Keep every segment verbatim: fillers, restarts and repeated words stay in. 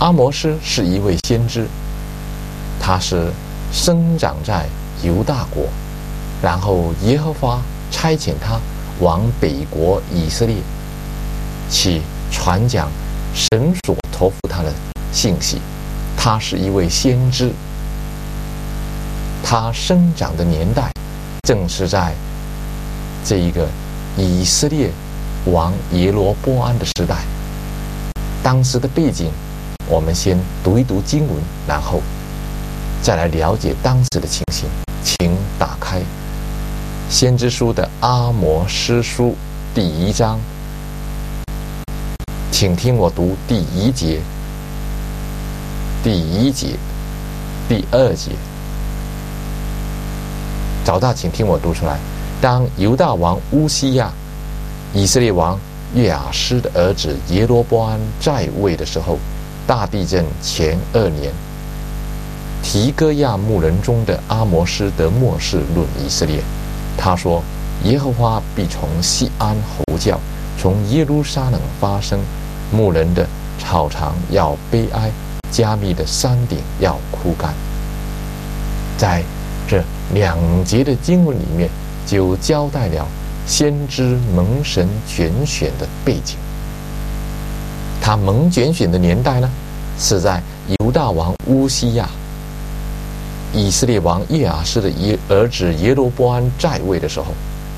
阿摩斯是一位先知，他是生长在犹大国，然后耶和华差遣他往北国以色列去传讲神所托付他的信息。他是一位先知，他生长的年代正是在这一个以色列王耶罗波安的时代。当时的背景，我们先读一读经文，然后再来了解当时的情形。请打开先知书的阿摩司书第一章，请听我读第一节、第一节、第二节。找到请听我读出来。当犹大王乌西亚、以色列王约雅施的儿子耶罗波安在位的时候，大地震前二年，提哥亚牧人中的阿摩斯得末世论以色列。他说：耶和华必从西安吼叫，从耶路撒冷发声，牧人的草场要悲哀，加密的山顶要枯干。在这两节的经文里面，就交代了先知蒙神拣选的背景。他蒙拣选的年代呢，是在犹大王乌西亚、以色列王约雅施的儿子耶罗波安在位的时候。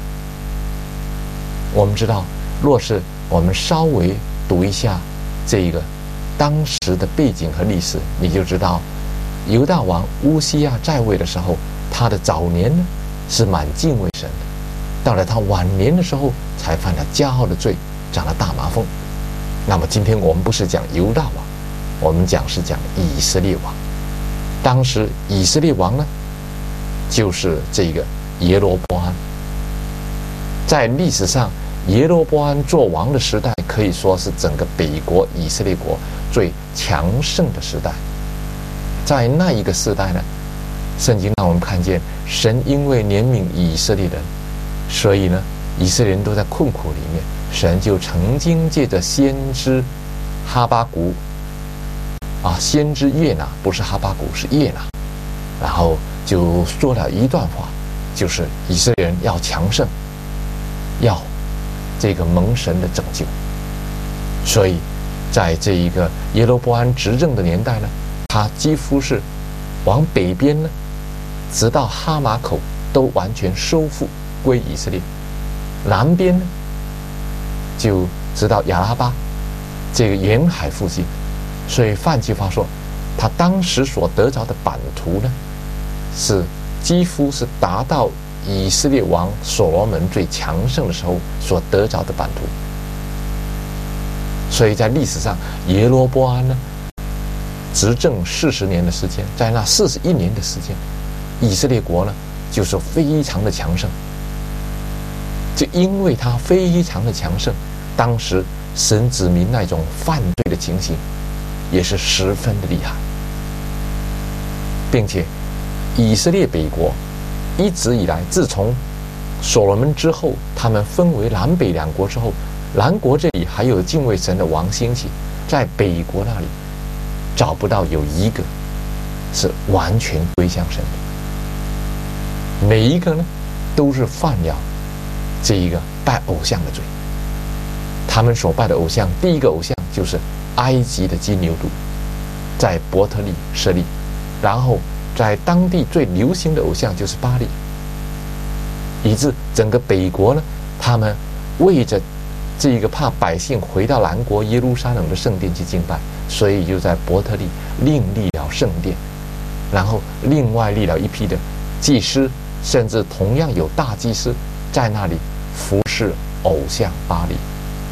我们知道，若是我们稍微读一下这个当时的背景和历史，你就知道犹大王乌西亚在位的时候，他的早年呢是蛮敬畏神的，到了他晚年的时候才犯了骄傲的罪，长了大麻风。那么今天我们不是讲犹大王，我们讲是讲以色列王。当时以色列王呢，就是这个耶罗波安。在历史上，耶罗波安做王的时代，可以说是整个北国以色列国最强盛的时代。在那一个时代呢，圣经让我们看见神因为怜悯以色列人，所以呢，以色列人都在困苦里面，神就曾经借着先知哈巴谷啊，先知约拿，不是哈巴谷，是约拿，然后就说了一段话，就是以色列人要强盛，要这个蒙神的拯救。所以在这一个耶罗波安执政的年代呢，他几乎是往北边呢，直到哈马口都完全收复归以色列，南边呢就直到亚拉巴这个沿海附近。所以换句话说，他当时所得着的版图呢，是几乎是达到以色列王所罗门最强盛的时候所得着的版图。所以在历史上，耶罗波安呢执政四十年的时间，在那四十一年的时间，以色列国呢就是非常的强盛。就因为他非常的强盛，当时神子民那种犯罪的情形也是十分的厉害，并且以色列北国一直以来，自从所罗门之后，他们分为南北两国之后，南国这里还有敬畏神的王兴起，在北国那里找不到有一个是完全归向神的，每一个呢都是犯了这一个拜偶像的罪。他们所拜的偶像，第一个偶像就是埃及的金牛犊，在伯特利设立，然后在当地最流行的偶像就是巴力，以致整个北国呢，他们为着这个怕百姓回到南国耶路撒冷的圣殿去敬拜，所以就在伯特利另立了圣殿，然后另外立了一批的祭司，甚至同样有大祭司在那里服侍偶像巴力。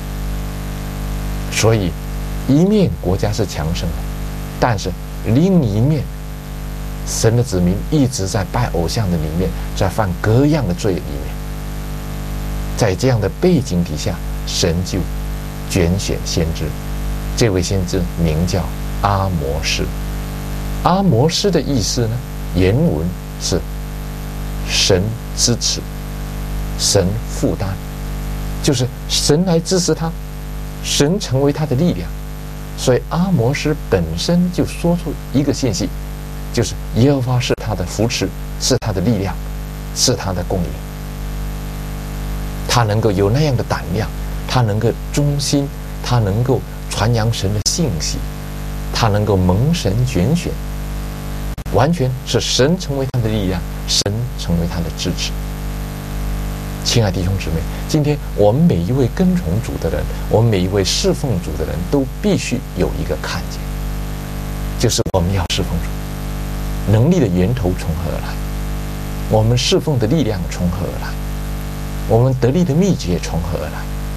所以一面国家是强盛的，但是另一面神的子民一直在拜偶像的里面，在犯各样的罪里面。在这样的背景底下，神就拣选先知，这位先知名叫阿摩斯。阿摩斯的意思呢，原文是神支持，神负担，就是神来支持他，神成为他的力量。 所以阿摩斯本身就说出一个信息，就是耶和华是他的扶持，是他的力量，是他的供应。他能够有那样的胆量，他能够忠心，他能够传扬神的信息，他能够蒙神拣选，完全是神成为他的力量，神成为他的支持。亲爱的弟兄姊妹，今天我们每一位跟从主的人，我们每一位侍奉主的人都必须有一个看见，就是我们要侍奉主，能力的源头从何而来？我们侍奉的力量从何而来？我们得力的秘诀从何而来？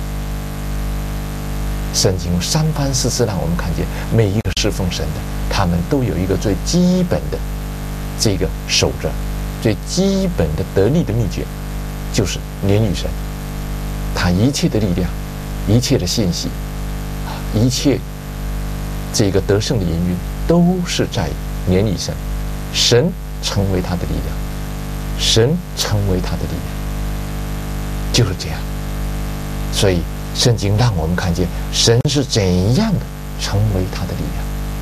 圣经三番四次让我们看见，每一个侍奉神的，他们都有一个最基本的这个守着，最基本的得力的秘诀，就是连于神。他一切的力量，一切的信息，一切这个得胜的原因，都是在连于神。神成为他的力量，神成为他的力量，就是这样。所以圣经让我们看见神是怎样的成为他的力量。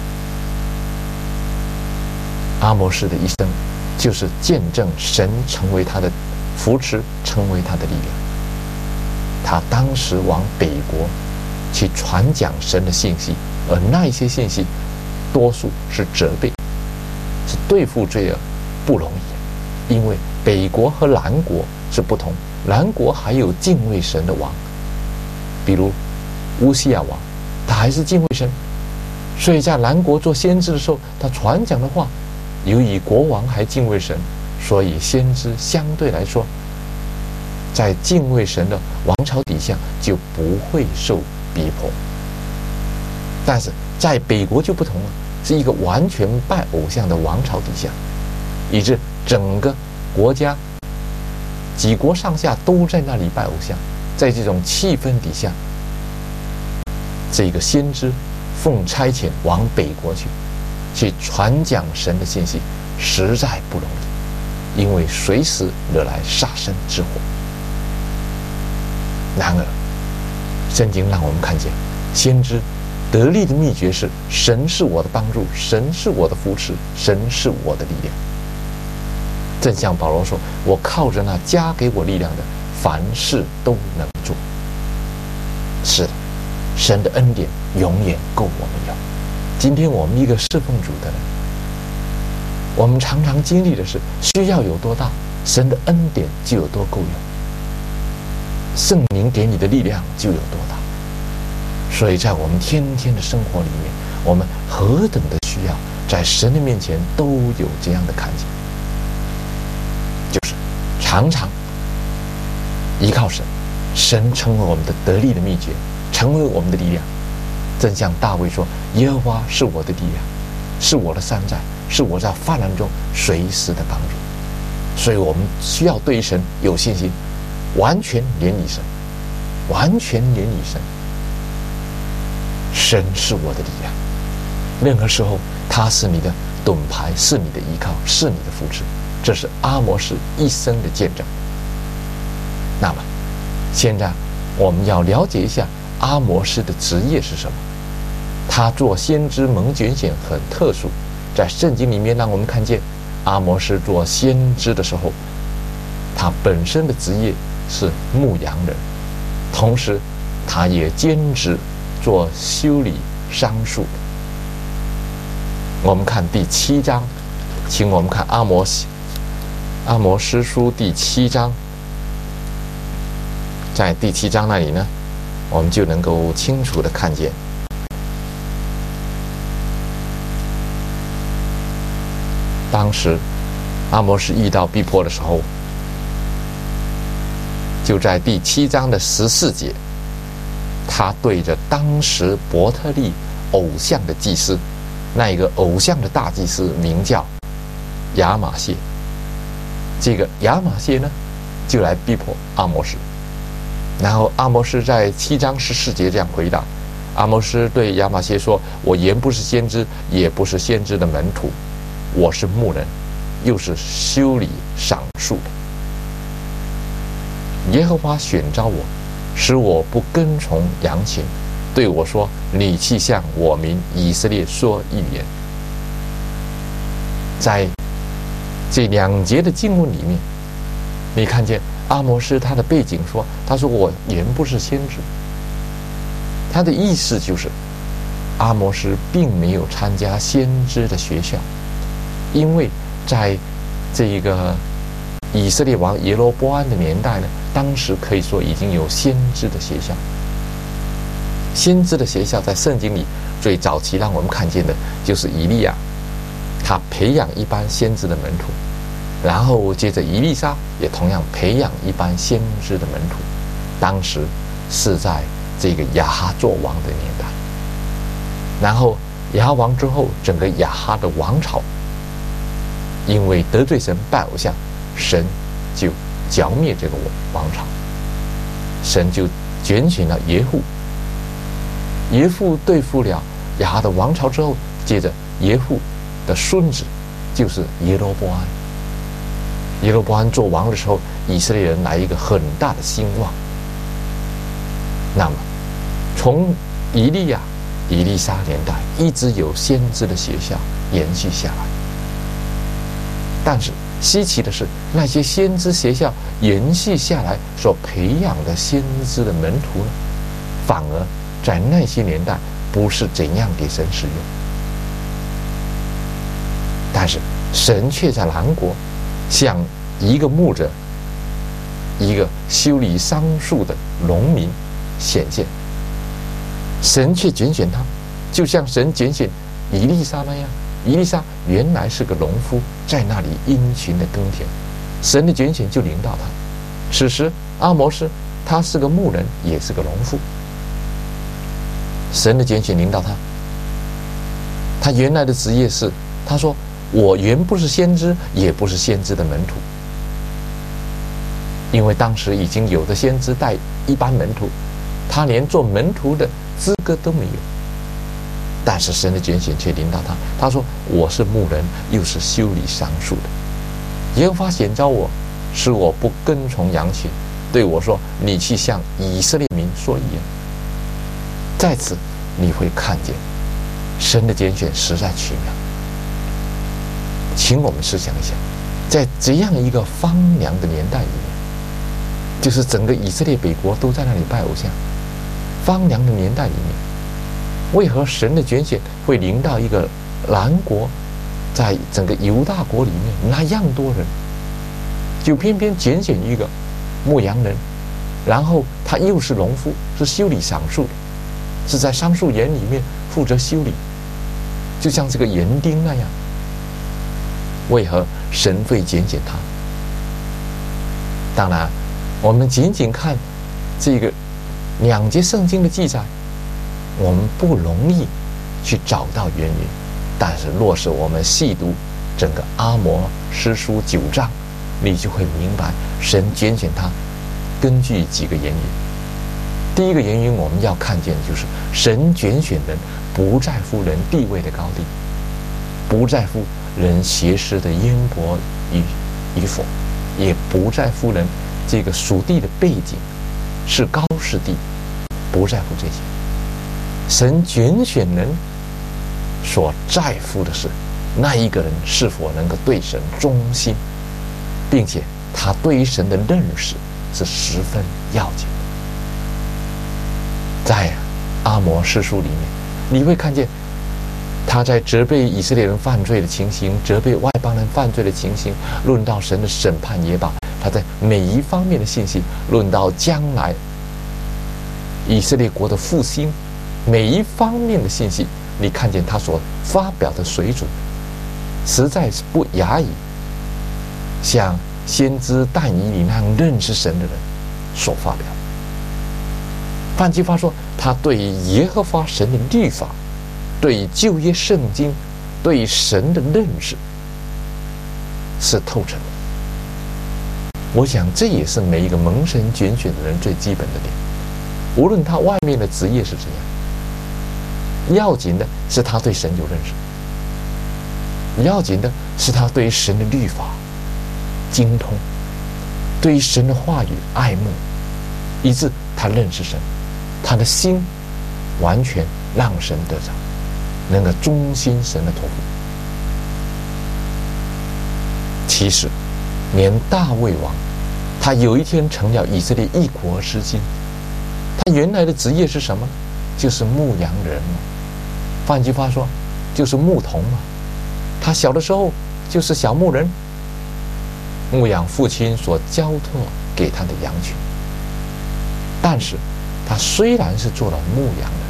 阿摩斯的一生就是见证神成为他的扶持，成为他的力量。他当时往北国去传讲神的信息，而那一些信息多数是责备，是对付罪恶，不容易。因为北国和南国是不同，南国还有敬畏神的王，比如乌西亚王，他还是敬畏神，所以在南国做先知的时候，他传讲的话，由于国王还敬畏神，所以先知相对来说在敬畏神的王朝底下就不会受逼迫。但是在北国就不同了，是一个完全拜偶像的王朝底下，以致整个国家几国上下都在那里拜偶像。在这种气氛底下，这个先知奉差遣往北国去去传讲神的信息，实在不容易，因为随时惹来杀身之祸。然而圣经让我们看见，先知得力的秘诀是神是我的帮助，神是我的扶持，神是我的力量。正像保罗说，我靠着那加给我力量的，凡事都能做。是的，神的恩典永远够我们用。今天我们一个侍奉主的人，我们常常经历的是，需要有多大，神的恩典就有多够用，圣灵给你的力量就有多大。所以在我们天天的生活里面，我们何等的需要在神的面前都有这样的看见，就是常常依靠神，神成为我们的得力的秘诀，成为我们的力量。正像大卫说，耶和华是我的力量，是我的山寨，是我在患难中随时的帮助。所以我们需要对神有信心，完全连你神，完全连你神。神是我的力量，任何时候他是你的盾牌，是你的依靠，是你的扶持。这是阿摩斯一生的见证。那么现在我们要了解一下阿摩斯的职业是什么。他做先知蒙拣选很特殊，在圣经里面让我们看见，阿摩斯做先知的时候，他本身的职业是牧羊人，同时他也兼职做修理桑树的。我们看第七章，请我们看阿摩斯阿摩斯书第七章，在第七章那里呢，我们就能够清楚的看见，当时阿摩斯遇到逼迫的时候，就在第七章的十四节，他对着当时伯特利偶像的祭司，那一个偶像的大祭司名叫亚玛谢，这个亚玛谢呢就来逼迫阿摩斯。然后阿摩斯在七章十四节这样回答，阿摩斯对亚玛谢说，我原不是先知，也不是先知的门徒，我是牧人，又是修理桑树的。耶和华选召我，使我不跟从羊群， 对我说：“你去向我民以色列说预言。”在这两节的经文里面，你看见阿摩斯他的背景说：“他说我原不是先知。”他的意思就是，阿摩斯并没有参加先知的学校，因为在这一个以色列王耶罗波安的年代呢，当时可以说已经有先知的学校。先知的学校在圣经里最早期让我们看见的就是以利亚，他培养一班先知的门徒，然后接着以利沙也同样培养一班先知的门徒。当时是在这个亚哈作王的年代，然后亚哈王之后，整个亚哈的王朝因为得罪神拜偶像，神就剿灭这个王朝，神就拣选了耶户。耶户对付了亚哈的王朝之后，接着耶户的孙子就是耶罗波安。耶罗波安做王的时候，以色列人来一个很大的兴旺。那么从以利亚、以利沙年代一直有先知的学校延续下来，但是稀奇的是，那些先知学校延续下来所培养的先知的门徒呢，反而在那些年代不是怎样给神使用，但是神却在南国向一个牧者、一个修理桑树的农民显现。神却拣选他，就像神拣选以利沙那样。以利沙原来是个农夫，在那里殷勤的耕田，神的拣选就临到他。此时阿摩斯他是个牧人，也是个农夫，神的拣选临到他。他原来的职业是，他说我原不是先知，也不是先知的门徒，因为当时已经有的先知带一班门徒，他连做门徒的资格都没有。但是神的拣选却临到他，他说我是牧人，又是修理桑树的。耶和华显召我，使我不跟从羊群，对我说：你去向以色列民说预言。在此你会看见神的拣选实在奇妙。请我们思想一下，在这样一个荒凉的年代里面，就是整个以色列北国都在那里拜偶像，荒凉的年代里面，为何神的拣选会临到一个南国，在整个犹大国里面那样多人，就偏偏拣选一个牧羊人，然后他又是农夫，是修理桑树的，是在桑树园里面负责修理，就像这个园丁那样。为何神会拣选他？当然我们仅仅看这个两节圣经的记载，我们不容易去找到原因，但是若是我们细读整个阿摩司书九章，你就会明白神拣选他根据几个原因。第一个原因我们要看见，就是神拣选人不在乎人地位的高低，不在乎人学识的渊博与与否，也不在乎人这个属地的背景是高是低，不在乎这些。神拣选人所在乎的是那一个人是否能够对神忠心，并且他对于神的认识是十分要紧的。在阿摩司书里面，你会看见他在责备以色列人犯罪的情形，责备外邦人犯罪的情形，论到神的审判也罢，他在每一方面的信息，论到将来以色列国的复兴，每一方面的信息，你看见他所发表的水准实在是不亚于像先知但以理那样认识神的人所发表。换句话说，他对于耶和华神的律法，对于旧约圣经，对于神的认识是透彻的。我想这也是每一个蒙神拣选的人最基本的点，无论他外面的职业是怎样，要紧的是他对神有认识，要紧的是他对神的律法精通，对于神的话语爱慕，以致他认识神，他的心完全让神得着，能够忠心神的托付。其实，连大卫王，他有一天成了以色列一国之君，他原来的职业是什么呢？就是牧羊人嘛。换句话说，就是牧童嘛。他小的时候就是小牧人，牧养父亲所交托给他的羊群。但是，他虽然是做了牧羊人，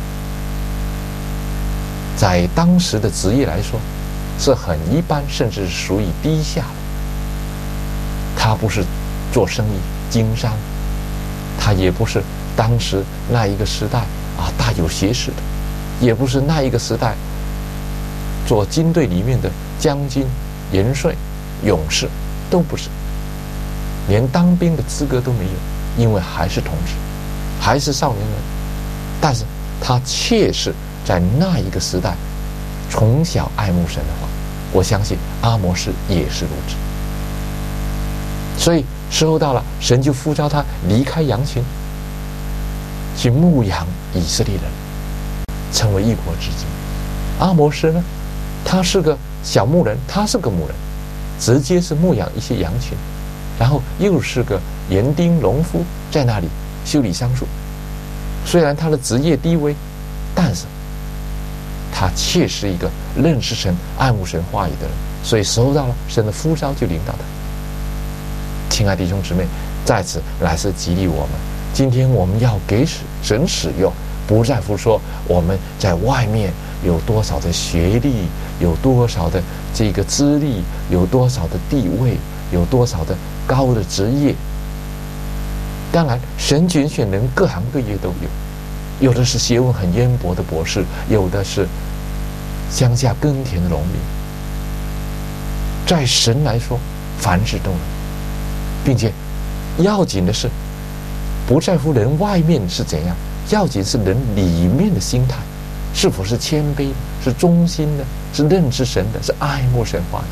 在当时的职业来说，是很一般，甚至属于低下的。他不是做生意经商，他也不是当时那一个时代啊大有学识的，也不是那一个时代做军队里面的将军、元帅、勇士，都不是，连当兵的资格都没有，因为还是童子，还是少年人。但是他确实在那一个时代从小爱慕神的话，我相信阿摩司也是如此。所以时候到了，神就呼召他离开羊群，去牧养以色列人，成为一国之君。阿摩司呢，他是个小牧人，他是个牧人，直接是牧养一些羊群，然后又是个园丁农夫，在那里修理桑树。虽然他的职业低微，但是他确实一个认识神、爱慕神话语的人。所以时候到了，神的呼召就领导他。亲爱的弟兄姊妹，在此乃是激励我们，今天我们要给神使用，不在乎说我们在外面有多少的学历，有多少的这个资历，有多少的地位，有多少的高的职业。当然神拣选人各行各业都有，有的是学问很渊博的博士，有的是乡下耕田的农民。在神来说，凡事都能，并且要紧的是不在乎人外面是怎样，要紧是人里面的心态是否是谦卑的，是忠心的，是认知神的，是爱慕神话的。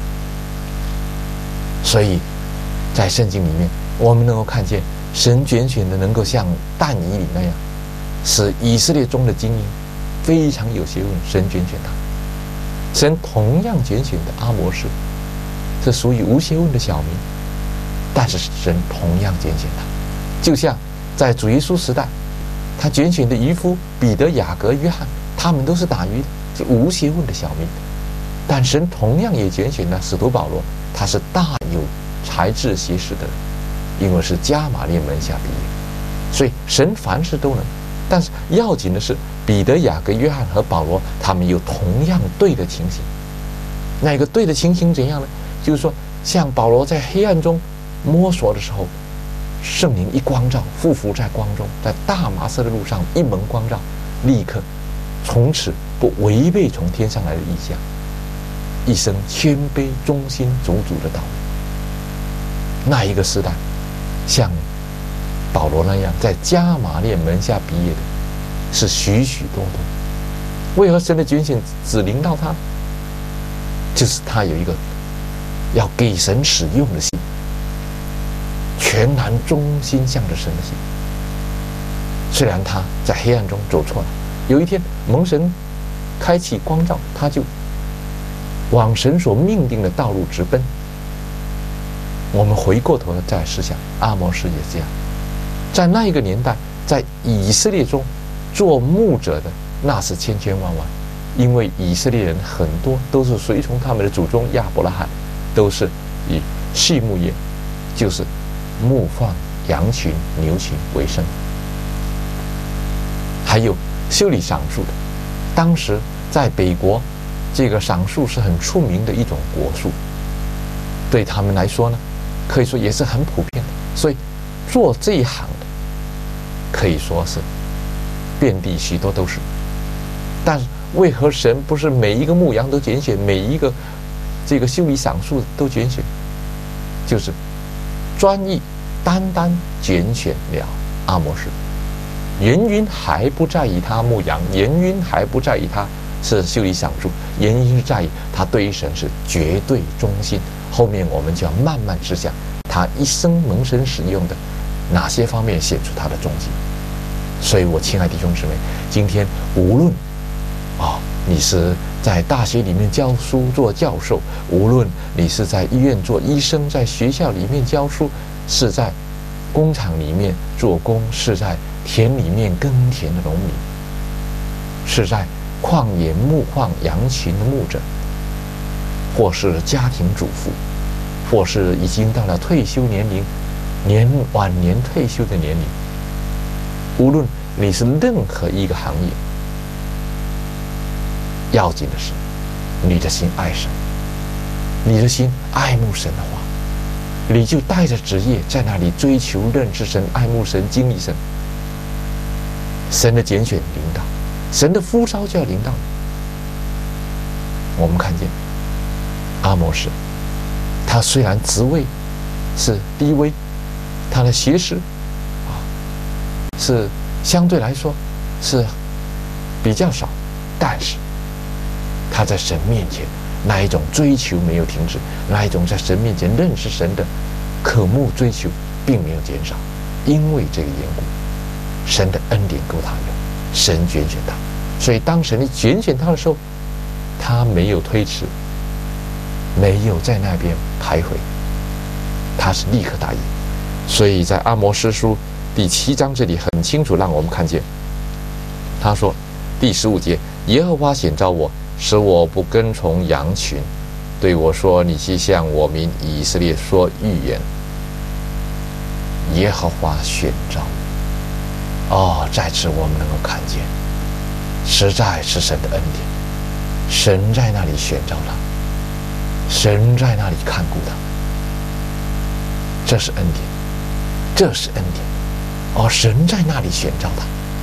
所以在圣经里面，我们能够看见神拣选的能够像但以理那样，使以色列中的精英非常有学问，神拣选他。神同样拣选的阿摩司是属于无学问的小民，但是神同样拣选他。就像在主耶稣时代，他拣选的渔夫彼得、雅各、约翰，他们都是打鱼的，是无学问的小民，但神同样也拣选了使徒保罗，他是大有才智学识的人，因为是加马列门下毕业。所以神凡事都能，但是要紧的是彼得、雅各、约翰和保罗，他们有同样对的情形。那一个对的情形怎样呢？就是说，像保罗在黑暗中摸索的时候，圣灵一光照，匍匐在光中，在大马色的路上一蒙光照，立刻从此不违背从天上来的意象，一生谦卑忠心足足的道路。那一个时代，像保罗那样在加马列门下毕业的是许许多多。为何神的拣选只临到他？就是他有一个要给神使用的心，全然忠心向着神的心。虽然他在黑暗中走错了，有一天蒙神开启光照，他就往神所命定的道路直奔。我们回过头再思想，阿摩司也这样，在那一个年代，在以色列中做牧者的那是千千万万，因为以色列人很多都是随从他们的祖宗亚伯拉罕，都是以畜牧业，就是牧放羊群、牛群为生。还有修理桑树的，当时在北国，这个桑树是很出名的一种果树，对他们来说呢，可以说也是很普遍的。所以做这一行的可以说是遍地许多都是。但是为何神不是每一个牧羊都拣选，每一个这个修理桑树都拣选？就是专一单单拣选了阿摩司。原因还不在于他牧羊，原因还不在于他是修理桑树，原因是在于他对于神是绝对忠心。后面我们就要慢慢知晓他一生蒙神使用的哪些方面显出他的忠心。 所以我亲爱的弟兄姊妹，今天无论啊、哦，你是在大学里面教书做教授，无论你是在医院做医生，在学校里面教书，是在工厂里面做工，是在田里面耕田的农民，是在旷野牧放羊群的牧者，或是家庭主妇，或是已经到了退休年龄，年晚年退休的年龄，无论你是任何一个行业，要紧的是你的心爱神，你的心爱慕神的话，你就带着职业在那里追求认识神、爱慕神、经历神。神的拣选领导，神的呼召就要领导你。我们看见阿摩斯，他虽然职位是低微，他的学识啊是相对来说是比较少，但是他在神面前那一种追求没有停止，那一种在神面前认识神的渴慕追求并没有减少。因为这个缘故，神的恩典够他用，神拣选他，所以当神拣选他的时候，他没有推迟，没有在那边徘徊，他是立刻答应。所以在阿摩司书第七章这里很清楚让我们看见，他说第十五节，耶和华显召我，使我不跟从羊群，对我说，你去向我民以色列说预言。耶和华选召哦，在此我们能够看见，实在是神的恩典，神在那里选召他，神在那里看顾他，这是恩典，这是恩典哦，神在那里选召他。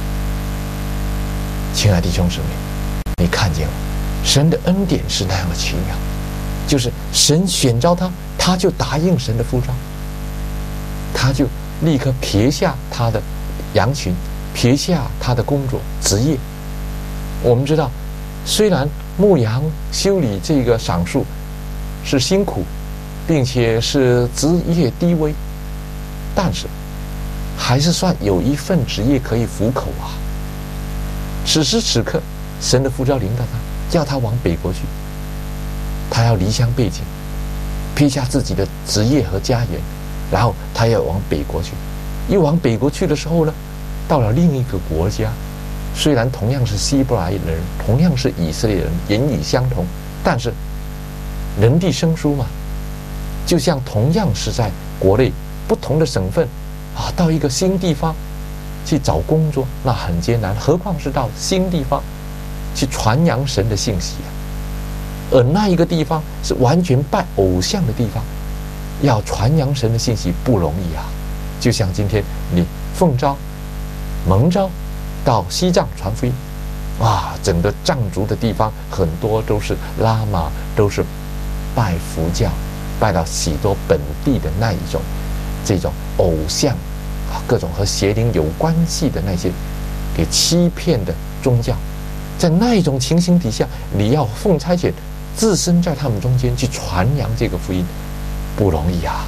亲爱的弟兄姊妹，你看见了神的恩典是那样的奇妙，就是神选召他，他就答应神的呼召，他就立刻撇下他的羊群，撇下他的工作职业。我们知道，虽然牧羊修理这个赏树是辛苦，并且是职业低微，但是还是算有一份职业可以糊口啊。此时此刻，神的呼召领导他，叫他往北国去，他要离乡背井，撇下自己的职业和家园，然后他要往北国去。一往北国去的时候呢，到了另一个国家，虽然同样是希伯来人，同样是以色列人，言语相同，但是人地生疏嘛，就像同样是在国内不同的省份啊，到一个新地方去找工作，那很艰难，何况是到新地方去传扬神的信息啊。而那一个地方是完全拜偶像的地方，要传扬神的信息不容易啊。就像今天你奉召蒙召到西藏传福音，哇，整个藏族的地方很多都是喇嘛，都是拜佛教，拜到许多本地的那一种这种偶像啊，各种和邪灵有关系的那些给欺骗的宗教。在那一种情形底下，你要奉差遣自身在他们中间去传扬这个福音，不容易啊，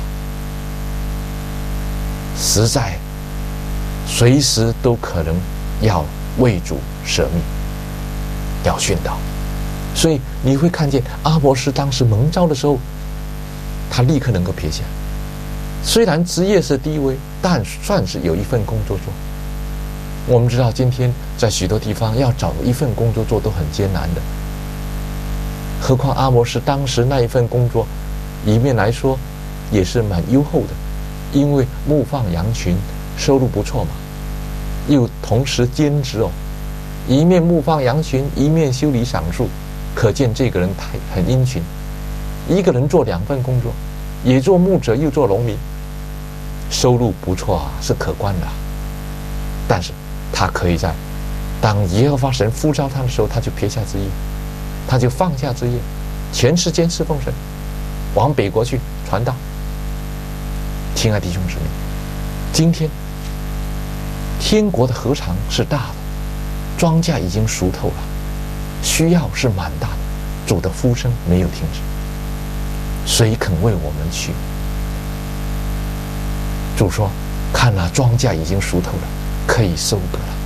实在随时都可能要为主舍命，要殉道。所以你会看见阿摩司当时蒙召的时候，他立刻能够撇下，虽然职业是低微，但算是有一份工作做。我们知道今天在许多地方要找一份工作做都很艰难的，何况阿摩司当时那一份工作一面来说也是蛮优厚的，因为牧放羊群收入不错嘛，又同时兼职哦，一面牧放羊群，一面修理赏树，可见这个人太很殷勤，一个人做两份工作，也做牧者又做农民，收入不错啊，是可观的啊。但是他可以在当耶和华神呼召他的时候，他就撇下职业，他就放下职业，全时间侍奉神，往北国去传道。亲爱的弟兄姊妹，今天天国的禾场是大的，庄稼已经熟透了，需要是蛮大的，主的呼声没有停止，谁肯为我们去？主说，看了庄稼已经熟透了，可以收割了。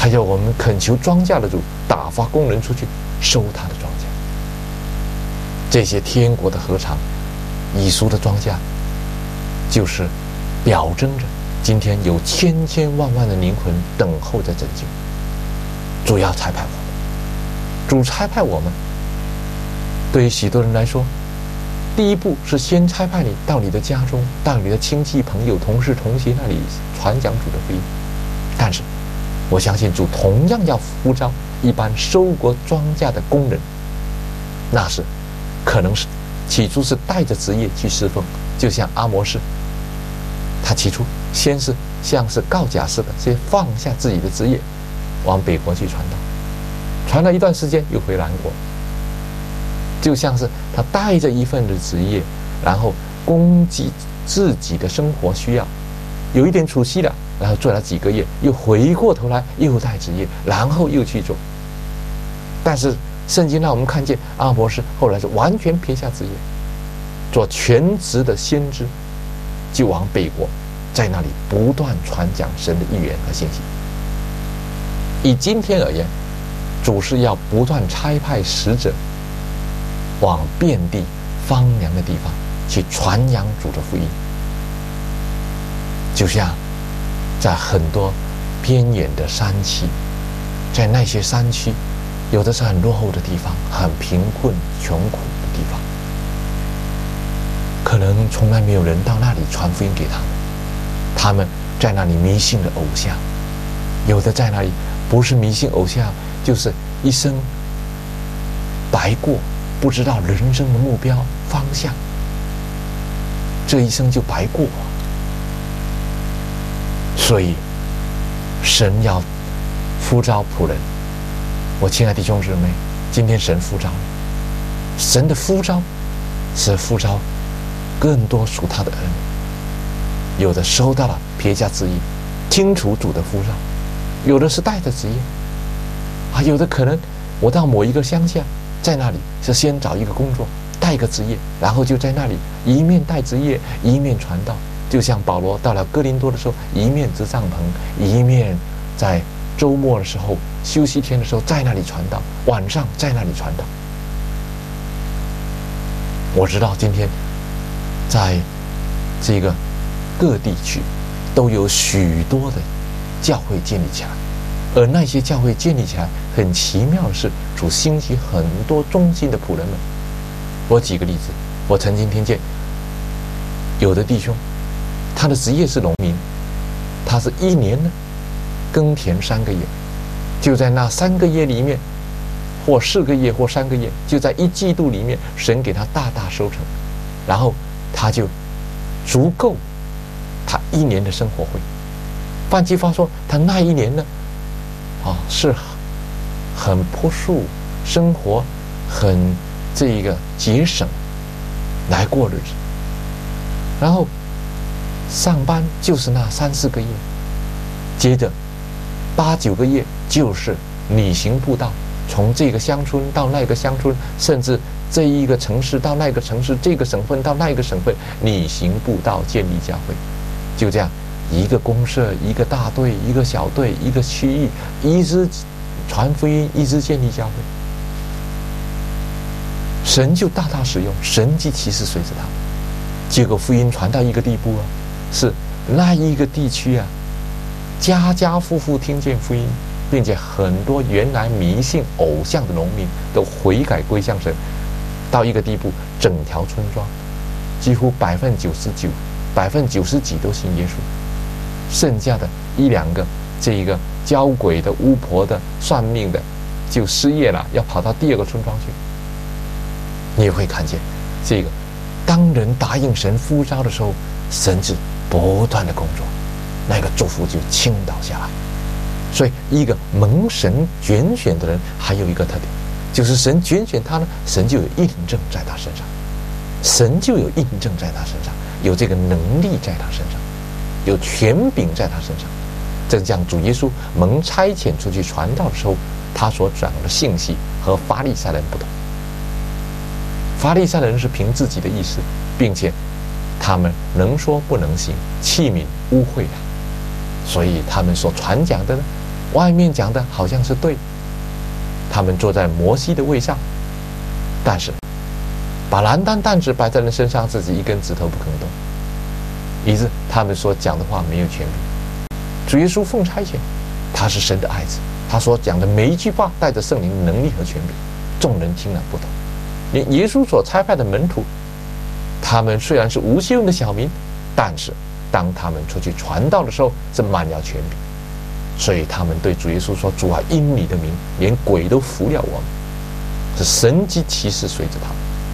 他要我们恳求庄稼的主打发工人出去收他的庄稼。这些天国的禾场，以苏的庄稼，就是表征着今天有千千万万的灵魂等候着拯救。主要差派我们，主差派我们。对于许多人来说，第一步是先差派你到你的家中，到你的亲戚朋友同事同学那里传讲主的福音。但是我相信主同样要呼召一般收割庄稼的工人，那是可能是起初是带着职业去侍奉，就像阿摩士，他起初先是像是告假似的，先放下自己的职业往北国去传道，传了一段时间又回南国，就像是他带着一份的职业，然后供给自己的生活需要，有一点出息了，然后做了几个月，又回过头来又带职业，然后又去做。但是圣经让我们看见阿摩士后来是完全撇下职业，做全职的先知，就往北国，在那里不断传讲神的预言和信息。以今天而言，主是要不断差派使者往遍地荒凉的地方去传扬主的福音。就像在很多偏远的山区，在那些山区有的是很落后的地方，很贫困穷苦的地方，可能从来没有人到那里传福音给他们，他们在那里迷信了偶像，有的在那里不是迷信偶像，就是一生白过，不知道人生的目标方向，这一生就白过。所以神要呼召仆人。我亲爱的弟兄姊妹，今天神呼召你，神的呼召是呼召更多属他的儿女，有的收到了撇下职业，清楚主的呼召，有的是带着职业啊，有的可能我到某一个乡下，在那里是先找一个工作，带个职业，然后就在那里一面带职业，一面传道。就像保罗到了哥林多的时候，一面支帐篷，一面在周末的时候、休息天的时候在那里传道，晚上在那里传道。我知道今天在这个各地区都有许多的教会建立起来，而那些教会建立起来，很奇妙的是，主兴起很多忠心的仆人们。我举个例子，我曾经听见有的弟兄，他的职业是农民，他是一年呢耕田三个月，就在那三个月里面，或四个月或三个月，就在一季度里面，神给他大大收成，然后他就足够他一年的生活费。换句话说，他那一年呢，啊，是很朴素，生活很这个节省来过日子，然后上班就是那三四个月，接着八九个月就是旅行布道，从这个乡村到那个乡村，甚至这一个城市到那个城市，这个省份到那个省份，旅行布道，建立教会。就这样，一个公社，一个大队，一个小队，一个区域，一直传福音，一直建立教会。神就大大使用，神迹奇事随着他们。结果福音传到一个地步啊，是那一个地区啊，家家户户听见福音，并且很多原来迷信偶像的农民都悔改归向神，到一个地步，整条村庄几乎百分之九十九、百分之九十几都信耶稣，剩下的一两个这一个教鬼的、巫婆的、算命的就失业了，要跑到第二个村庄去。你也会看见这个，当人答应神呼召的时候，神是不断的工作，那个祝福就倾倒下来。所以一个蒙神拣选的人还有一个特点，就是神拣选他呢，神就有印证在他身上，神就有印证在他身上，有这个能力在他身上，有权柄在他身上。正像主耶稣蒙差遣出去传道的时候，他所讲的信息和法利赛人不同。法利赛人是凭自己的意思，并且他们能说不能行，器皿污秽了，所以他们所传讲的呢， 外面讲的好像是对，他们坐在摩西的位上，但是把蓝担担子摆在人身上，自己一根指头不肯动，以致他们所讲的话没有权柄。主耶稣奉差遣，他是神的爱子，他所讲的每一句话带着圣灵的能力和权柄，众人听了不懂。连耶稣所差派的门徒，他们虽然是无信用的小民，但是当他们出去传道的时候是满了权柄，所以他们对主耶稣说：主啊，因你的名连鬼都服了我们。是神迹奇事随着他们。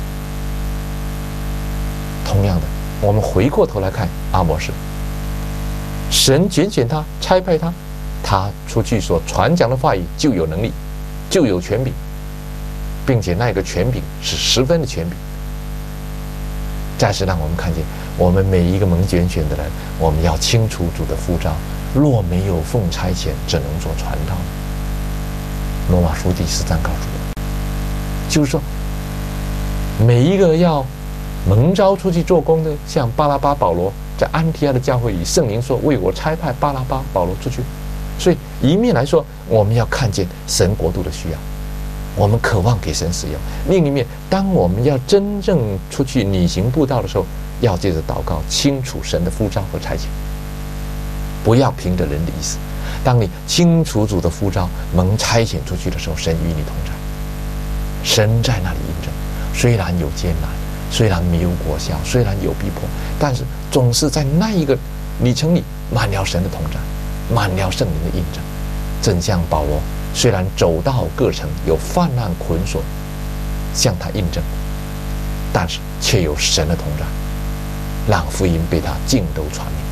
同样的，我们回过头来看阿摩司，神拣选他，差派他，他出去所传讲的话语就有能力，就有权柄，并且那个权柄是十分的权柄。再是让我们看见，我们每一个蒙拣选的人，我们要清楚主的呼召，若没有奉差遣，怎能做传道呢？罗马书第四章告诉我们，就是说每一个要蒙召出去做工的，像巴拉巴、保罗，在安提阿的教会里，圣灵说为我差派巴拉巴、保罗出去。所以一面来说，我们要看见神国度的需要，我们渴望给神使用；另一面，当我们要真正出去履行布道的时候，要借着祷告清楚神的呼召和差遣，不要凭着人的意思。当你清楚主的呼召，蒙差遣出去的时候，神与你同在，神在那里印证。虽然有艰难，虽然没有果效，虽然有逼迫，但是总是在那一个里程里满了神的同在，满了圣灵的印证。正像保罗，虽然走到各城，有患难捆锁向他印证，但是却有神的同在，让福音被他尽都传明。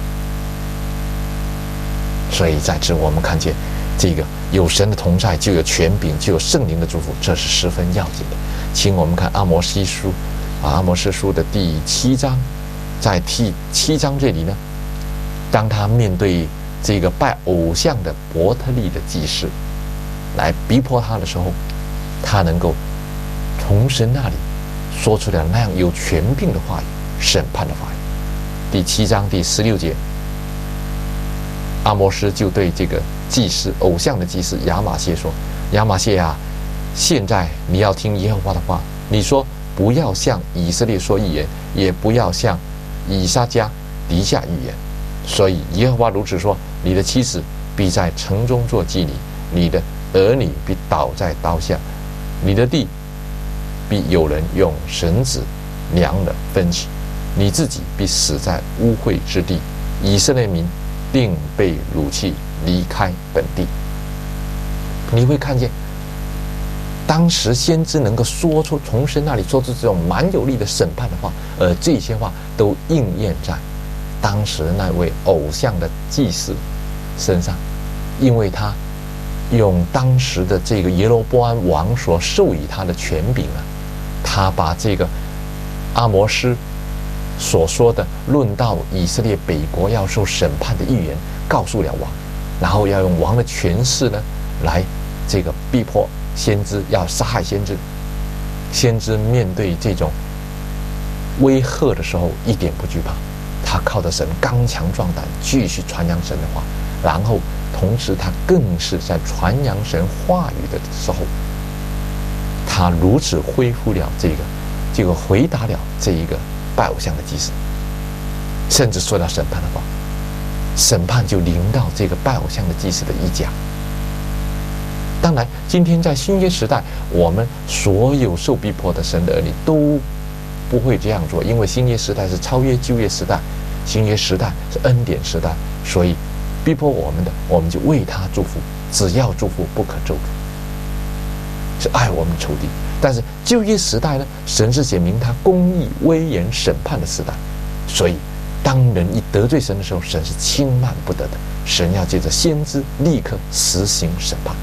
所以在此我们看见，这个有神的同在，就有权柄，就有圣灵的祝福，这是十分要紧的。请我们看阿摩司书啊，阿摩司书的第七章，在第七章这里呢，当他面对这个拜偶像的伯特利的祭司来逼迫他的时候，他能够从神那里说出了那样有权柄的话语，审判的话语。第七章第十六节，阿摩司就对这个祭司偶像的祭司亚玛谢说：亚玛谢啊，现在你要听耶和华的话，你说不要向以色列说预言，也不要向以撒迦敌下预言。所以耶和华如此说：你的妻子必在城中做妓女，你的儿女必倒在刀下，你的地必有人用绳子量了分起，你自己必死在污秽之地，以色列民定被掳弃，离开本地。你会看见，当时先知能够说出从神那里说出这种蛮有力的审判的话，而这些话都应验在当时那位偶像的祭司身上，因为他用当时的这个耶罗波安王所授予他的权柄啊，他把这个阿摩司所说的论到以色列北国要受审判的预言告诉了王，然后要用王的权势呢来这个逼迫先知，要杀害先知。先知面对这种威吓的时候一点不惧怕，他靠着神刚强壮胆，继续传扬神的话，然后同时他更是在传扬神话语的时候，他如此恢复了这个这个回答了这一个拜偶像的祭司，甚至说了审判的话，审判就临到这个拜偶像的祭司的一家。当然今天在新约时代，我们所有受逼迫的神的儿女都不会这样做，因为新约时代是超越旧约时代，新约时代是恩典时代，所以逼迫我们的，我们就为他祝福，只要祝福不可咒诅，是爱我们仇敌。但是旧约时代呢，神是显明他公义威严审判的时代，所以当人一得罪神的时候，神是轻慢不得的，神要借着先知立刻实行审判。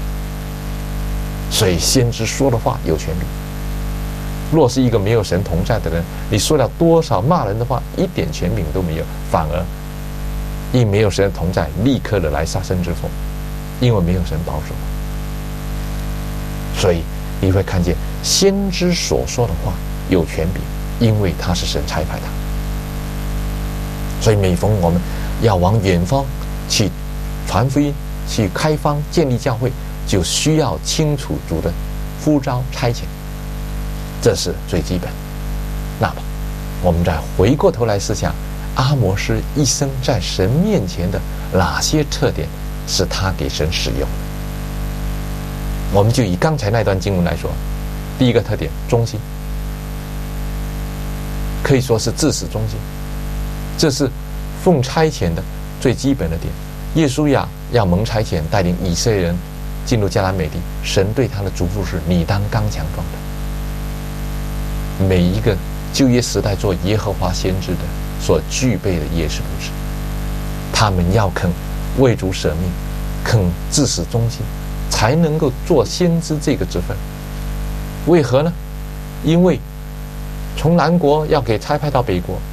所以先知说的话有权柄。若是一个没有神同在的人，你说了多少骂人的话，一点权柄都没有，反而因没有神同在，立刻的来杀身之祸，因为没有神保守。所以你会看见先知所说的话有权柄，因为他是神差派他。所以每逢我们要往远方去传福音， 去开荒建立教会，就需要清楚主的呼召差遣，这是最基本。那么我们再回过头来思想阿摩斯一生在神面前的哪些特点是他给神使用的。我们就以刚才那段经文来说，第一个特点，忠心，可以说是至死忠心，这是奉差遣的最基本的点。耶稣亚要蒙差遣带领以色列人进入迦南美地，神对他的嘱咐是：你当刚强壮胆。每一个旧约时代做耶和华先知的所具备的也是如此，他们要肯为主舍命，肯至死忠心，才能够做先知这个职分。为何呢？因为从南国要给差派到北国，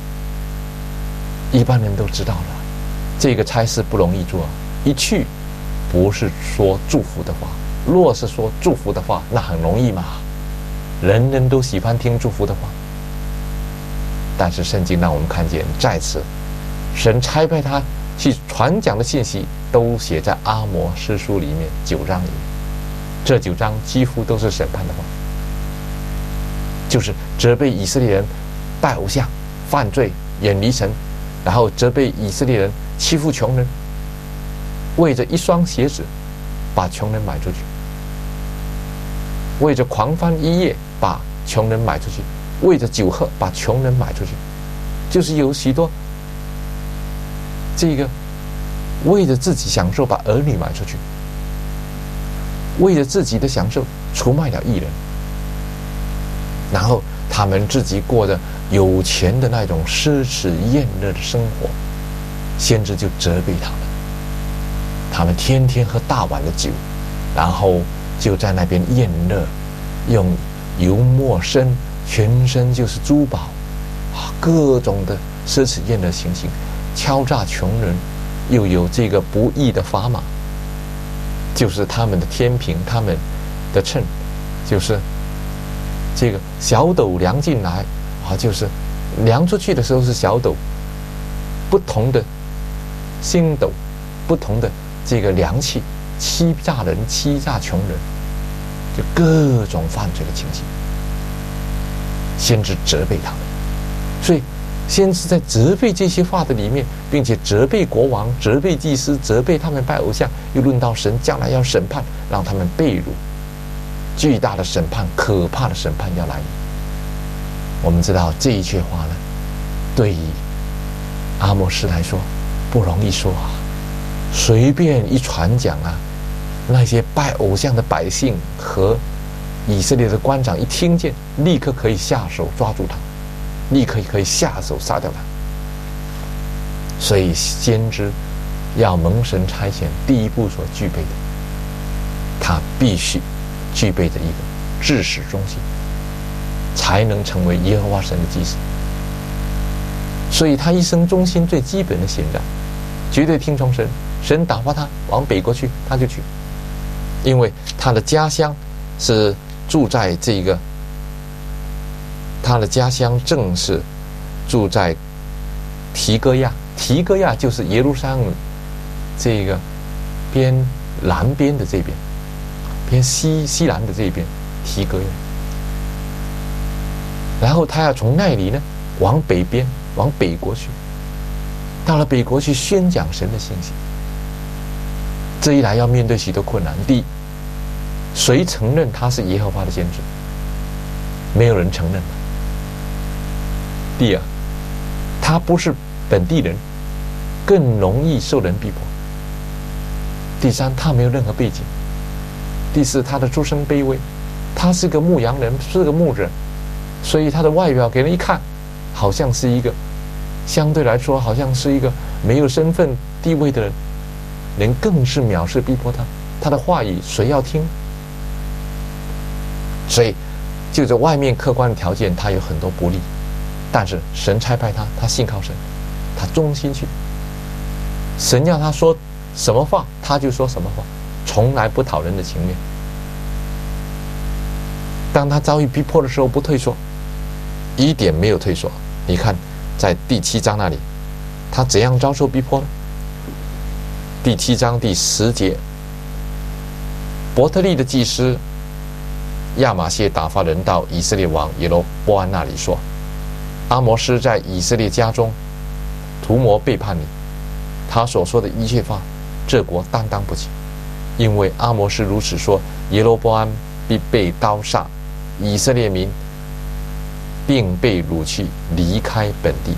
一般人都知道了，这个差事不容易做。一去不是说祝福的话，若是说祝福的话，那很容易嘛，人人都喜欢听祝福的话。但是圣经让我们看见，在此神差派他去传讲的信息都写在阿摩司书里面九章里面，这九章几乎都是审判的话，就是责备以色列人拜偶像、犯罪、远离神，然后责备以色列人欺负穷人，为着一双鞋子把穷人买出去，为着狂欢一夜把穷人买出去，为着酒喝把穷人买出去，就是有许多这个为着自己享受把儿女买出去，为了自己的享受出卖了义人，然后他们自己过着有钱的那种奢侈宴乐的生活，先知就责备他们，他们天天喝大碗的酒，然后就在那边宴乐，用油墨身，全身就是珠宝啊，各种的奢侈宴乐情形，敲诈穷人，又有这个不义的砝码，就是他们的天平，他们的秤，就是这个小斗量进来啊，就是量出去的时候是小斗，不同的星斗，不同的这个量器，欺诈人，欺诈穷人，就各种犯罪的情形，先知责备他们。所以先知在责备这些话的里面，并且责备国王，责备祭司，责备他们拜偶像，又论到神将来要审判，让他们被掳，巨大的审判，可怕的审判要来临。我们知道这一句话呢，对于阿摩斯来说不容易说啊，随便一传讲啊，那些拜偶像的百姓和以色列的官长一听见，立刻可以下手抓住他，立刻可以下手杀掉他。所以先知要蒙神差遣，第一步所具备的，他必须具备着一个至死忠心，才能成为耶和华神的祭司。所以他一生忠心最基本的显然，绝对听从神，神打发他往北国去，他就去，因为他的家乡是住在这个，他的家乡正是住在提哥亚，提哥亚就是耶路撒冷这个边南边的这边，偏西西南的这边提哥亚，然后他要从那里呢往北边，往北国去，到了北国去宣讲神的信息。这一来要面对许多困难。第一，谁承认他是耶和华的先知？没有人承认。第二，他不是本地人，更容易受人逼迫。第三，他没有任何背景。第四，他的出身卑微，他是个牧羊人，是个牧者，所以他的外表给人一看，好像是一个相对来说好像是一个没有身份地位的人，人更是藐视逼迫他，他的话语谁要听？所以就着外面客观的条件，他有很多不利，但是神差派他，他信靠神，他忠心去，神要他说什么话他就说什么话，从来不讨人的情面。当他遭遇逼迫的时候不退缩，一点没有退缩。你看在第七章那里，他怎样遭受逼迫呢？ 第七章第十节，伯特利的祭司亚玛谢打发人到以色列王耶罗波安那里说：阿摩斯在以色列家中图谋背叛你，他所说的一切话，这国担当不起。因为阿摩斯如此说，耶罗波安必被刀杀，以色列民并被掳去，离开本地。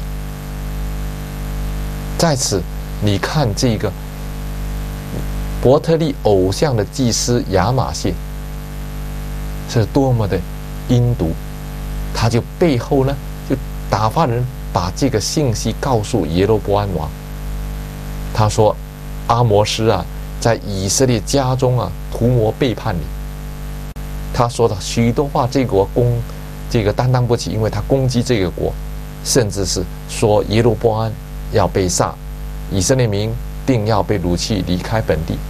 在此，你看这个伯特利偶像的祭司亚玛谢是多么的阴毒，他就背后呢就打发人把这个信息告诉耶罗波安王。他说：阿摩斯啊，在以色列家中啊，图谋背叛你。他说的许多话，这个国攻这个担当不起，因为他攻击这个国，甚至是说耶罗波安要被杀，以色列民定要被掳去，离开本地。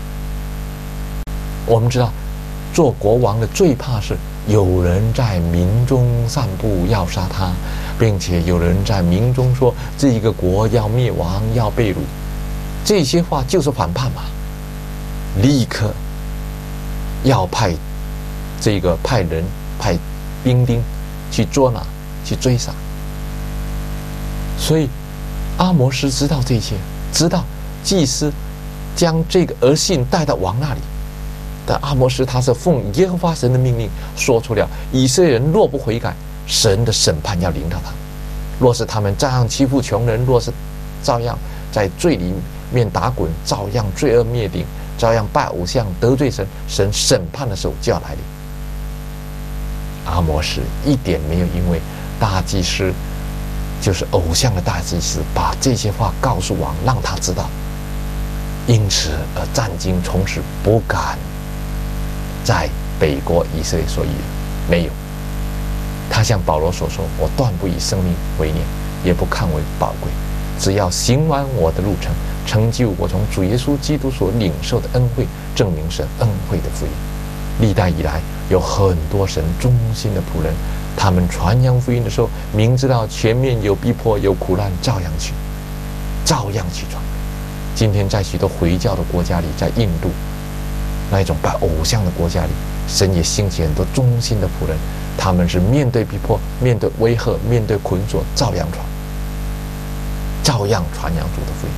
我们知道，做国王的最怕是有人在民中散布要杀他，并且有人在民中说这一个国要灭亡，要被掳。这些话就是反叛嘛，立刻要派这个派人派兵丁去捉拿，去追杀。所以阿摩斯知道这些，知道祭司将这个儿信带到王那里，但阿摩斯他是奉耶和华神的命令说出了，以色列人若不悔改，神的审判要临到他们。若是他们照样欺负穷人，若是照样在罪里面打滚，照样罪恶灭顶，照样拜偶像得罪神，神审判的时候就要来临。阿摩斯一点没有因为大祭司就是偶像的大祭司把这些话告诉王，让他知道，因此而战惊，从此不敢在北国以色列所遇。没有，他像保罗所说：我断不以生命为念，也不看为宝贵，只要行完我的路程，成就我从主耶稣基督所领受的恩惠，证明神恩惠的福音。历代以来有很多神忠心的仆人，他们传扬福音的时候，明知道前面有逼迫有苦难，照样去照样去传。今天在许多回教的国家里，在印度那一种拜偶像的国家里，神也兴起很多忠心的仆人，他们是面对逼迫，面对威吓，面对捆锁，照样传照样传扬主的福音。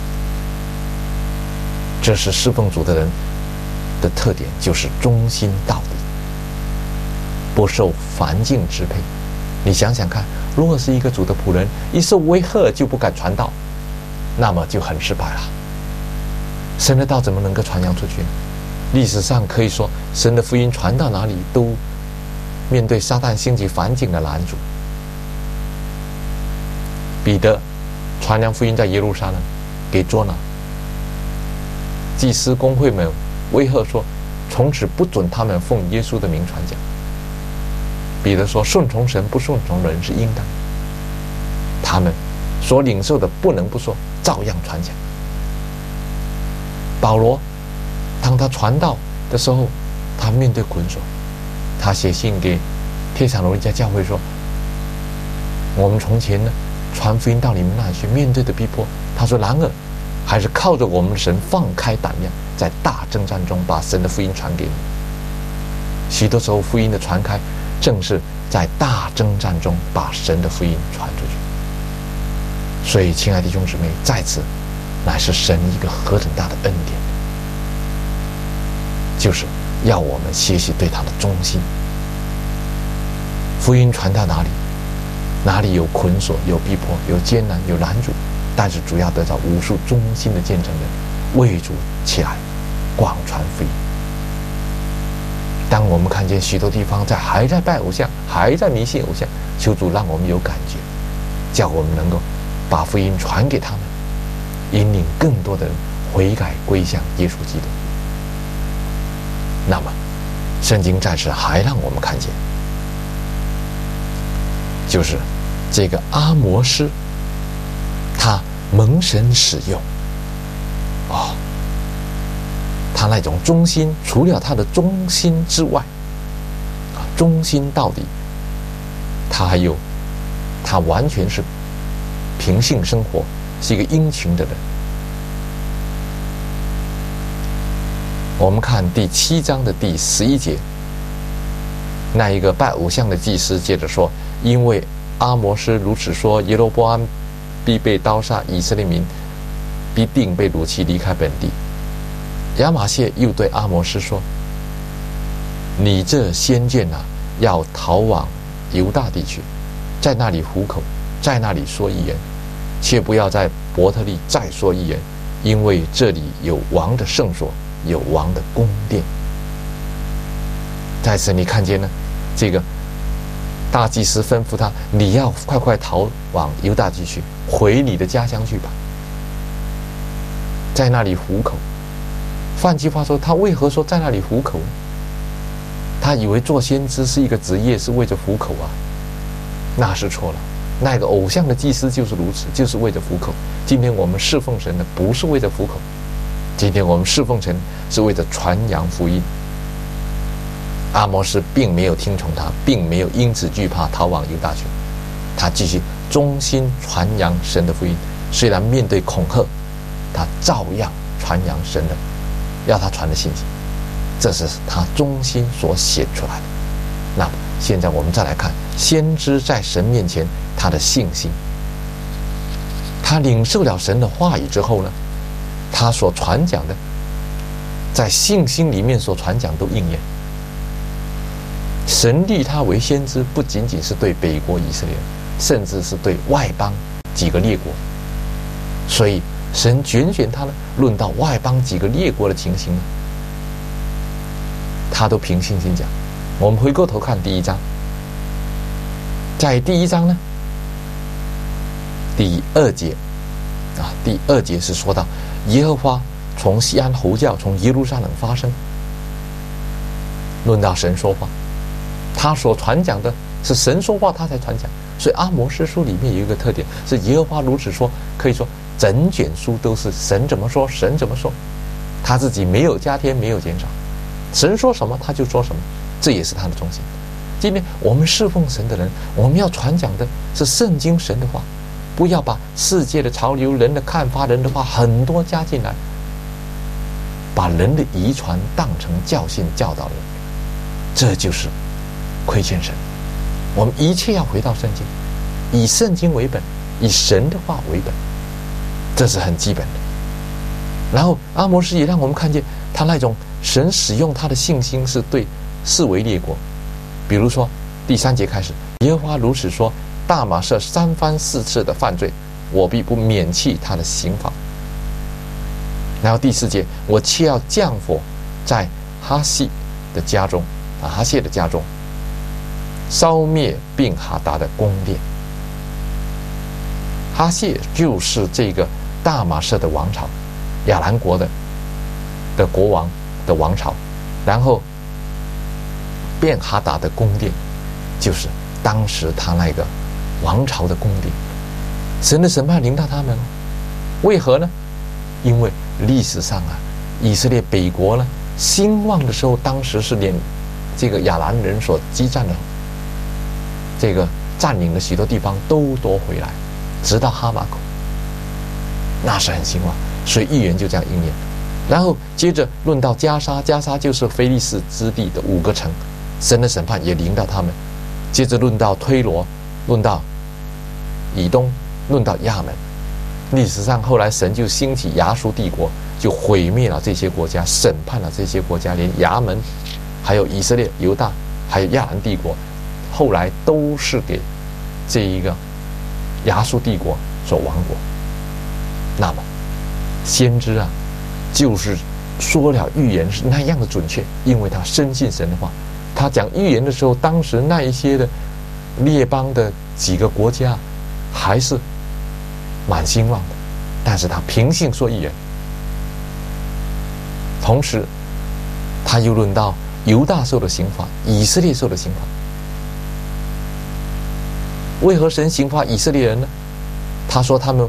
这是侍奉主的人的特点，就是忠心到底，不受环境支配。你想想看，如果是一个主的仆人，一受威吓就不敢传道，那么就很失败了。神的道怎么能够传扬出去呢？历史上可以说，神的福音传到哪里，都面对撒旦兴起反境的拦阻。彼得传扬福音在耶路撒冷，给捉拿，祭司公会们威吓说，从此不准他们奉耶稣的名传讲。彼得说，顺从神不顺从人是应当，他们所领受的不能不说，照样传讲。保罗当他传道的时候，他面对捆锁，他写信给帖撒罗尼迦教会说，我们从前呢传福音到你们那里去，面对的逼迫，他说，然而还是靠着我们的神放开胆量，在大征战中把神的福音传给你们。许多时候福音的传开，正是在大征战中把神的福音传出去。所以亲爱的弟兄姊妹，在此乃是神一个何等大的恩典，就是要我们学习对他的忠心。福音传到哪里，哪里有捆锁，有逼迫，有艰难，有拦阻，但是主要得到无数忠心的见证人为主起来广传福音。当我们看见许多地方在还在拜偶像，还在迷信偶像，求主让我们有感觉，叫我们能够把福音传给他们，引领更多的人悔改归向耶稣基督。那么圣经在此还让我们看见，就是这个阿摩斯他蒙神使用哦，他那种忠心，除了他的忠心之外啊，忠心到底，他还有他完全是平信生活，是一个殷勤的人。 我们看第七章的第十一节，那一个拜偶像的祭司接着说：因为阿摩斯如此说，耶罗波安必被刀杀，以色列民必定被掳去离开本地。亚玛谢又对阿摩斯说：你这先见啊，要逃往犹大地区，在那里糊口，在那里说预言，却不要在伯特利再说预言，因为这里有王的圣所，有王的宫殿。在此你看见呢，这个大祭司吩咐他：你要快快逃往犹大地区，回你的家乡去吧，在那里糊口。换句话说，他为何说在那里糊口呢？他以为做先知是一个职业，是为着糊口啊，那是错了。那个偶像的祭司就是如此，就是为着糊口。今天我们侍奉神的不是为着糊口，今天我们侍奉神是为着传扬福音。阿摩斯并没有听从他，并没有因此惧怕逃往犹大去，他继续忠心传扬神的福音。虽然面对恐吓，他照样传扬神的要他传的信息，这是他忠心所显出来的。那么现在我们再来看先知在神面前他的信心。他领受了神的话语之后呢，他所传讲的在信心里面所传讲都应验。神立他为先知，不仅仅是对北国以色列，甚至是对外邦几个列国。所以神拣选他呢，论到外邦几个列国的情形呢，他都凭信心讲。我们回过头看第一章，在第一章呢，第二节啊，第二节是说到耶和华从西安吼叫，从耶路撒冷发声。论到神说话，他所传讲的是神说话，他才传讲。所以阿摩司书里面有一个特点，是耶和华如此说，可以说整卷书都是神怎么说，神怎么说，他自己没有加添，没有减少，神说什么他就说什么，这也是他的中心。今天我们侍奉神的人，我们要传讲的是圣经神的话，不要把世界的潮流、人的看法、人的话很多加进来，把人的遗传当成教训教导人，这就是亏欠神。我们一切要回到圣经，以圣经为本，以神的话为本，这是很基本的。然后阿摩司也让我们看见他那种神使用他的信心是对四围列国。比如说第三节开始，耶和华如此说，大马色三番四次的犯罪，我必不免弃他的刑罚。然后第四节，我却要降火在哈西的家中，啊哈谢的家中，烧灭并哈达的宫殿。哈谢就是这个大马色的王朝，亚兰国的的国王的王朝。然后便哈达的宫殿就是当时他那个王朝的宫殿。神的审判临到他们了，为何呢？因为历史上啊，以色列北国呢兴旺的时候，当时是连这个亚兰人所激战的这个占领的许多地方都夺回来，直到哈马口，那是很兴旺，所以预言就这样应验。然后接着论到加沙，加沙就是非利士之地的五个城，神的审判也临到他们。接着论到推罗，论到以东，论到亚门。历史上后来神就兴起亚述帝国，就毁灭了这些国家，审判了这些国家，连亚门还有以色列、犹大还有亚兰帝国，后来都是给这一个亚述帝国所亡国。那么先知啊，就是说了预言是那样的准确，因为他深信神的话。他讲预言的时候，当时那一些的列邦的几个国家还是蛮兴旺的，但是他凭信说预言。同时他又论到犹大受的刑罚，以色列受的刑罚。为何神刑罚以色列人呢？他说他们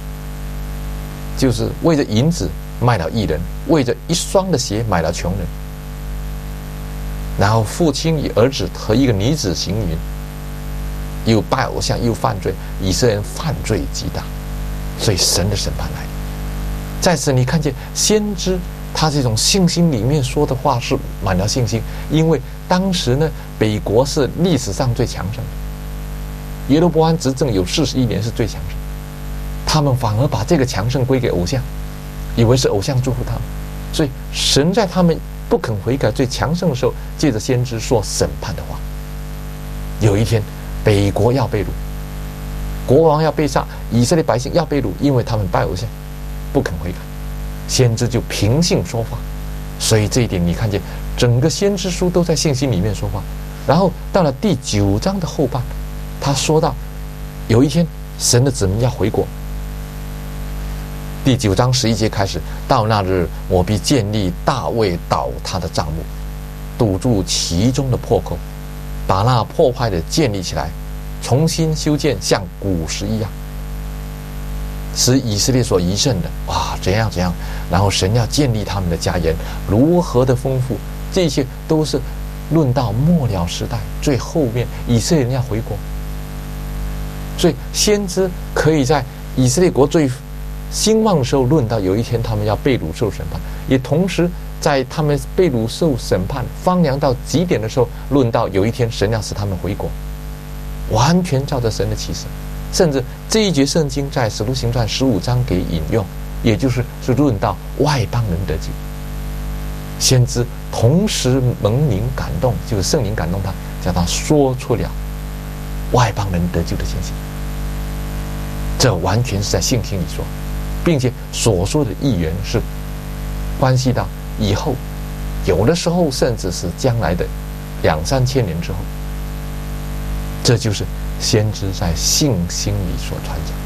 就是为着银子卖了义人，为着一双的鞋买了穷人。然后父亲与儿子和一个女子行淫，又拜偶像又犯罪，以色列人犯罪极大，所以神的审判来了。在此你看见先知他这种信心里面说的话是满了信心，因为当时呢，北国是历史上最强盛的，耶罗波安执政有四十一年是最强盛，他们反而把这个强盛归给偶像，以为是偶像祝福他们，所以神在他们不肯悔改最强盛的时候，借着先知说审判的话。有一天，北国要被掳，国王要被杀，以色列百姓要被掳，因为他们拜偶像，不肯悔改。先知就凭信说话，所以这一点你看见整个先知书都在信心里面说话。然后到了第九章的后半，他说到有一天神的子民要回国。第九章十一节开始，到那日我必建立大卫倒他的帐幕，堵住其中的破口，把那破坏的建立起来，重新修建，像古时一样，使以色列所遗剩的，哇，怎样怎样。然后神要建立他们的家园，如何的丰富，这些都是论到末了时代最后面以色列人要回国。所以先知可以在以色列国最兴旺的时候论到有一天他们要被掳受审判，也同时在他们被掳受审判荒凉到极点的时候论到有一天神要使他们回国，完全照着神的启示。甚至这一节圣经在使徒行传十五章给引用，也就是是论到外邦人得救。先知同时蒙灵感动，就是圣灵感动他，叫他说出了外邦人得救的信息。这完全是在信心里说，并且所说的预言是关系到以后，有的时候甚至是将来的两三千年之后。这就是先知在信心里所传讲。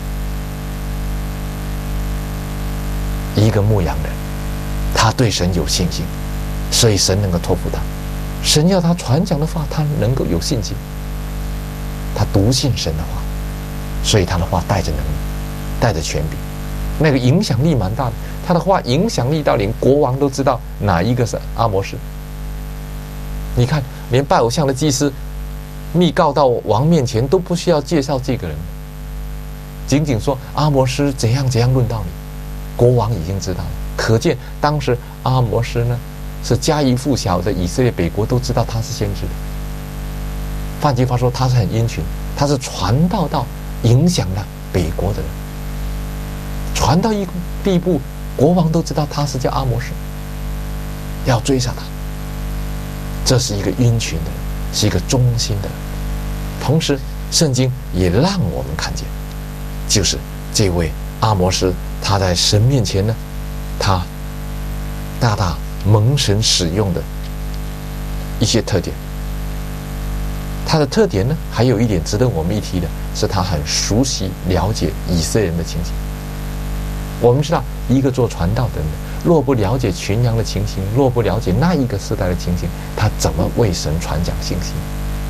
一个牧羊人，他对神有信心，所以神能够托付他。神要他传讲的话，他能够有信心。他笃信神的话，所以他的话带着能力，带着权柄，那个影响力蛮大的。他的话影响力到连国王都知道哪一个是阿摩斯。你看，连拜偶像的祭司密告到王面前都不需要介绍这个人，仅仅说阿摩斯怎样怎样论到你，国王已经知道了。可见当时阿摩斯呢是家喻户晓的，以色列北国都知道他是先知的。换句话说，他是很殷勤，他是传道到影响了北国的人，传到一个地步，国王都知道他是叫阿摩斯，要追杀他。这是一个殷勤的人，是一个忠心的人。同时圣经也让我们看见，就是这位阿摩斯他在神面前呢，他大大蒙神使用的一些特点。他的特点呢，还有一点值得我们一提的是，他很熟悉了解以色列人的情形。我们知道，一个做传道的人，若不了解群羊的情形，若不了解那一个时代的情形，他怎么为神传讲信息？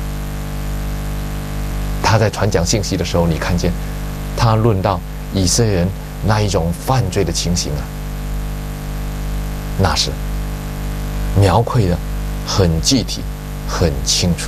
他在传讲信息的时候，你看见他论到以色列人那一种犯罪的情形啊，那是描绘的很具体、很清楚。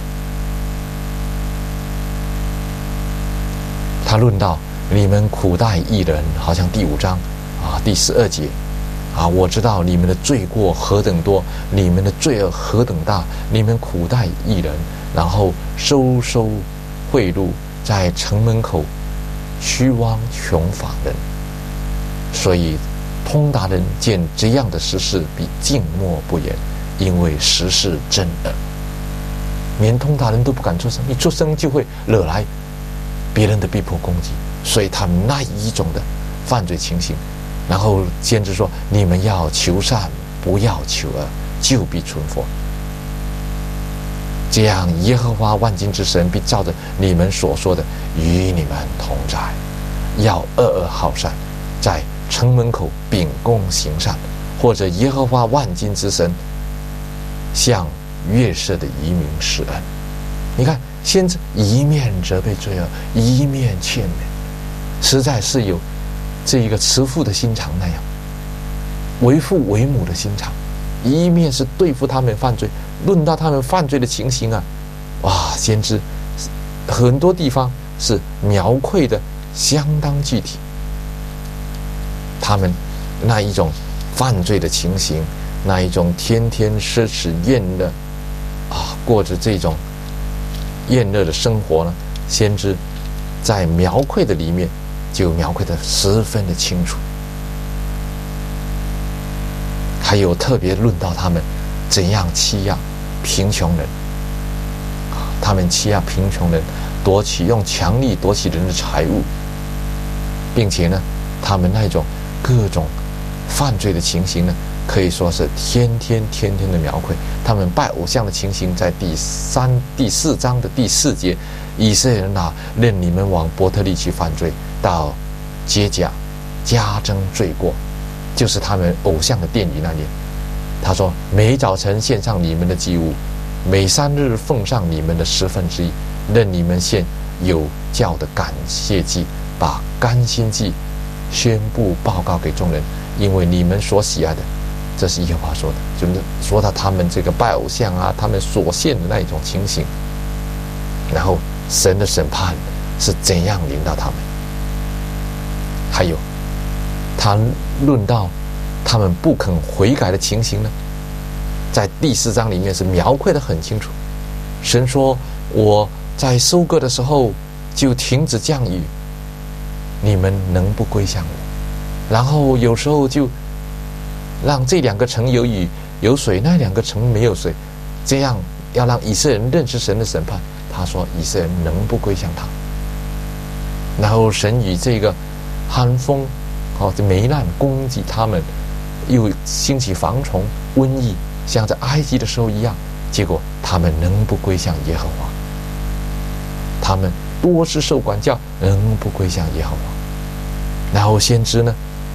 他论到你们苦待义人，好像第五章啊第十二节啊，我知道你们的罪过何等多，你们的罪恶何等大，你们苦待义人，然后收收贿赂，在城门口屈枉穷乏人。所以通达人见这样的实事，必静默不言，因为实是真恶。连通达人都不敢出声，一出声就会惹来别人的逼迫攻击，所以他们那一种的犯罪情形。然后先知说，你们要求善，不要求恶，就必存活。这样耶和华万军之神必照着你们所说的与你们同在，要恶恶好善，在城门口秉公行善，或者耶和华万军之神向约瑟的移民施恩。你看，先知一面责备罪恶，一面劝勉，实在是有这一个慈父的心肠那样，为父为母的心肠。一面是对付他们犯罪，论到他们犯罪的情形啊，哇，先知很多地方是描绘的相当具体，他们那一种犯罪的情形，那一种天天奢侈宴乐啊，过着这种宴乐的生活呢，先知在描绘的里面就描绘得十分的清楚。还有特别论到他们怎样欺压贫穷人，他们欺压贫穷人，夺取用强力夺取人的财物，并且呢，他们那种各种犯罪的情形呢，可以说是天天天天的描绘。他们拜偶像的情形，在第三、第四章的第四节，以色列人啊，任你们往伯特利去犯罪，到街甲加增罪过，就是他们偶像的殿宇那里。他说：每早晨献上你们的祭物，每三日奉上你们的十分之一，任你们献有教的感谢祭，把甘心祭宣布报告给众人，因为你们所喜爱的，这是耶和华说的，就是说到他们这个拜偶像啊，他们所献的那一种情形。然后神的审判是怎样临到他们？还有他论到他们不肯悔改的情形呢，在第四章里面是描绘得很清楚。神说：我在收割的时候就停止降雨，你们能不归向我？然后有时候就让这两个城有雨有水，那两个城没有水，这样要让以色列人认识神的审判。他说以色列人能不归向他？然后神与这个寒风哦，这霉烂攻击他们，又兴起蝗虫瘟疫，像在埃及的时候一样。结果他们能不归向耶和华？他们多次受管教，能不归向耶和华？然后先知呢，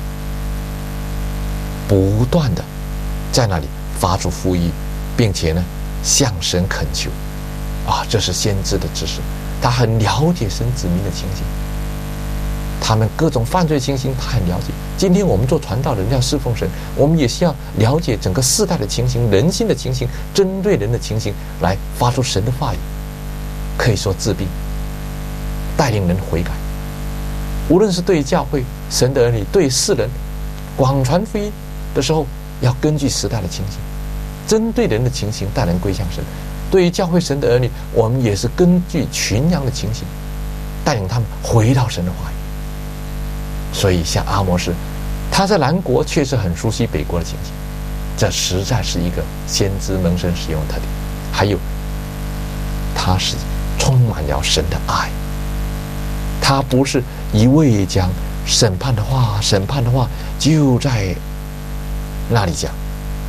不断的在那里发出呼吁，并且呢向神恳求啊，这是先知的知识，他很了解神子民的情形，他们各种犯罪情形他很了解。今天我们做传道人要侍奉神，我们也是要了解整个世代的情形、人心的情形、针对人的情形，来发出神的话语，可以说治病，带领人悔改。无论是对教会神的儿女，对世人广传福音的时候，要根据时代的情形，针对人的情形带人归向神。对于教会神的儿女，我们也是根据群羊的情形，带领他们回到神的话语。所以像阿摩斯，他在南国确实很熟悉北国的情形，这实在是一个先知蒙神使用的特点。还有他是充满了神的爱，他不是一味讲审判的话，审判的话就在那里讲，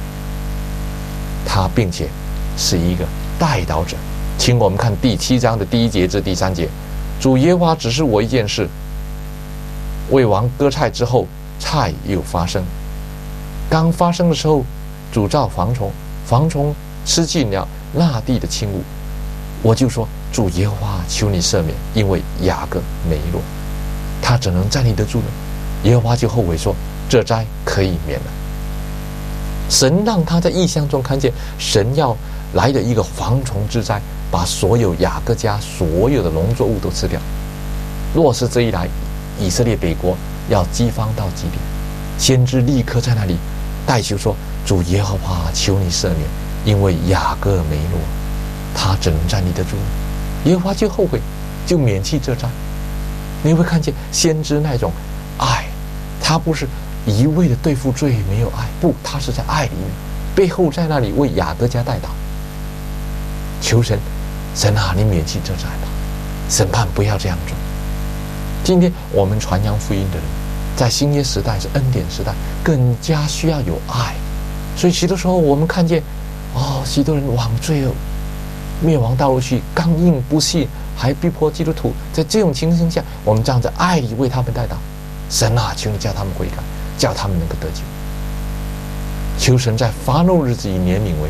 他并且是一个代祷者。请我们看第七章的第一节至第三节，主耶和华指示我一件事，为王割菜之后，菜又发生。刚发生的时候，主造蝗虫，蝗虫吃尽了那地的青物。我就说：主耶和华，求你赦免，因为雅各没落，他怎能站立得住呢？耶和华就后悔说：这灾可以免了。神让他在异象中看见神要来的一个蝗虫之灾，把所有雅各家所有的农作物都吃掉。若是这一来，以色列北国要饥荒到极点，先知立刻在那里代求说：主耶和华，求你赦免，因为雅各没落，他怎能站立得住呢？耶和华就后悔，就免去这灾。你会看见先知那种爱，他不是一味的对付罪没有爱，不，他是在爱里面，背后在那里为雅各家代祷，求神，神啊，你免去这灾吧，审判不要这样做。今天我们传扬福音的人，在新约时代是恩典时代，更加需要有爱。所以许多时候我们看见哦，许多人往罪恶灭亡道路去，刚硬不信，还逼迫基督徒。在这种情形下，我们这样在爱里为他们代祷，神啊，求你叫他们悔改，叫他们能够得救。求神在发怒日子以怜悯为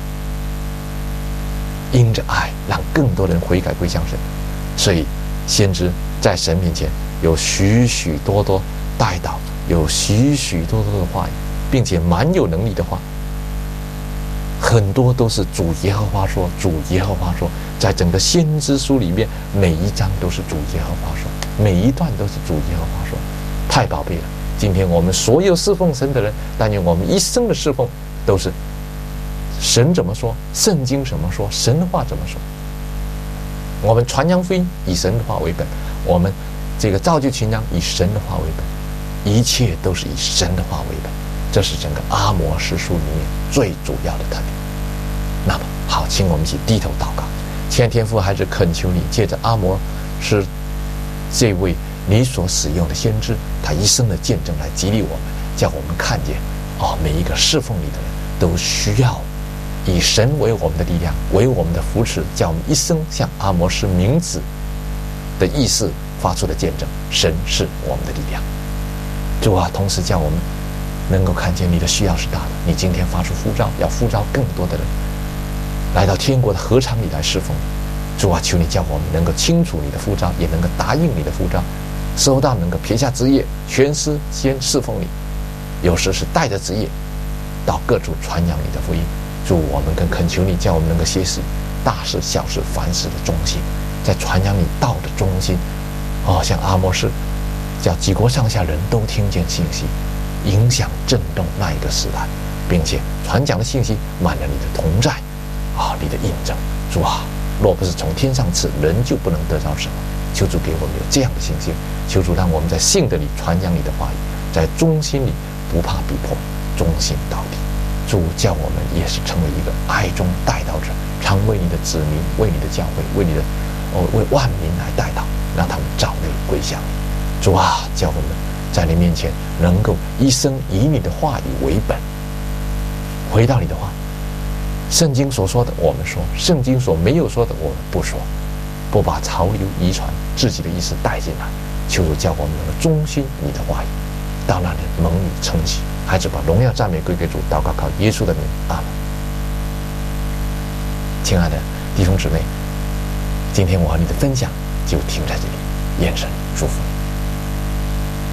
念，因着爱让更多人悔改归向神。所以先知在神面前有许许多多代祷，有许许多多的话语，并且蛮有能力的话，很多都是主耶和华说，主耶和华说。在整个先知书里面，每一章都是主耶和华说，每一段都是主耶和华说，太宝贝了。 今天我们所有侍奉神的人，但愿我们一生的侍奉都是神怎么说，圣经怎么说，神的话怎么说。我们传扬福音以神的话为本，我们这个造就群羊以神的话为本，一切都是以神的话为本。这是整个阿摩司书里面最主要的特点。那么好，请我们一起低头祷告。亲爱的天父，还是恳求你借着阿摩司这位你所使用的先知，他一生的见证来激励我们，叫我们看见哦，每一个侍奉你的人都需要以神为我们的力量，为我们的扶持，叫我们一生像阿摩司名字的意思发出的见证，神是我们的力量。主啊，同时叫我们能够看见你的需要是大的，你今天发出呼召，要呼召更多的人来到天国的禾场里来侍奉你。主啊，求你叫我们能够清楚你的呼召，也能够答应你的呼召，收到能够撇下职业，全时间侍奉你，有时是带着职业到各处传扬你的福音。主，我们更恳求你叫我们能够歇息大事小事凡事的忠心，在传扬你道的忠心。哦，像阿摩司叫几国上下人都听见信息，影响震动那一个时代，并且传讲的信息满了你的同在啊，你的印证。主啊，若不是从天上赐，人就不能得到什么。求主给我们有这样的信心，求主让我们在信德里传扬你的话语，在忠心里不怕逼迫，忠心到底。主叫我们也是成为一个爱中带祷者，常为你的子民，为你的教会，为你的哦为万民来带祷，让他们早日归向你。主啊，叫我们在你面前能够一生以你的话语为本。回到你的话，圣经所说的我们说，圣经所没有说的我们不说，不把潮流遗传自己的意思带进来。求主叫我们能够忠心你的话语，到那里蒙你称喜。孩子把荣耀赞美归给主，祷告靠耶稣的名，阿门。亲爱的弟兄姊妹，今天我和你的分享就停在这里，愿神祝福你。